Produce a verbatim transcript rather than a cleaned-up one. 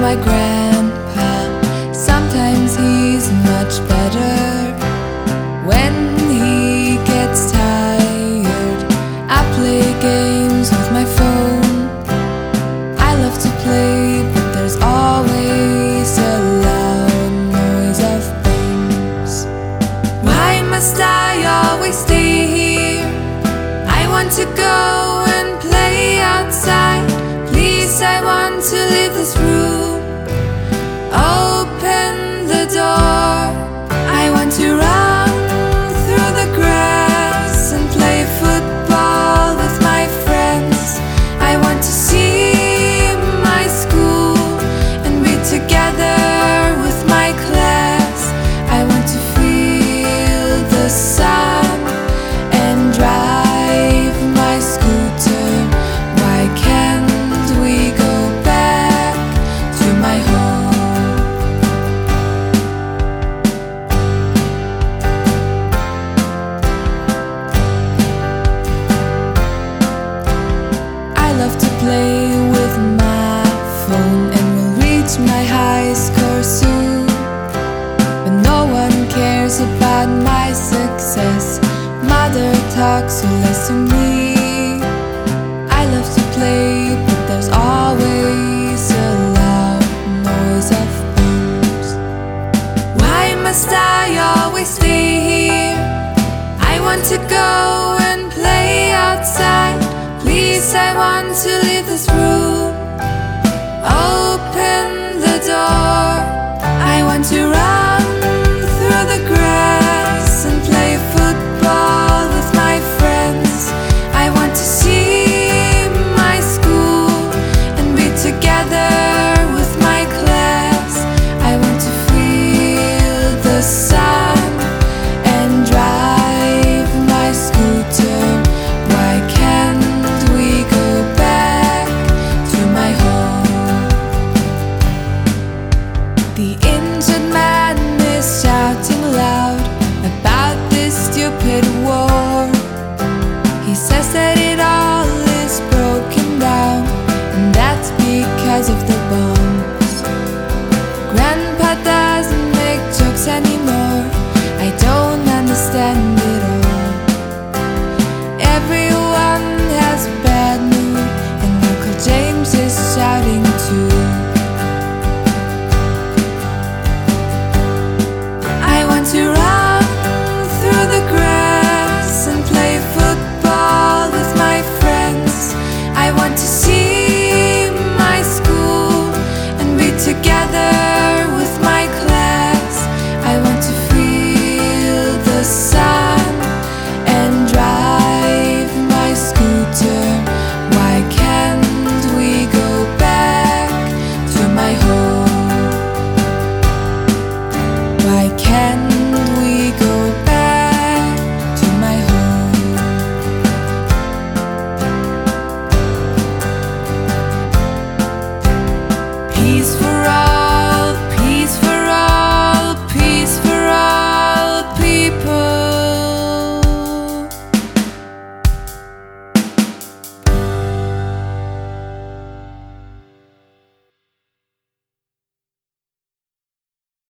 my grandpa. Sometimes he's much better. When he gets tired, I play games with my phone. I love to play, but there's always a loud noise of bombs. Why must I always stay here? I want to go and play outside. Please, I want to leave this room. Open the door. I want to run through the grass and play football with my friends. I want to see my school and be together with my class. I want to feel the sun and drive my scooter. Why can't we go back to my home? I love to play with my phone and will reach my high score soon. But no one cares about my success. Mother talks so less to me. I love to play, but there's always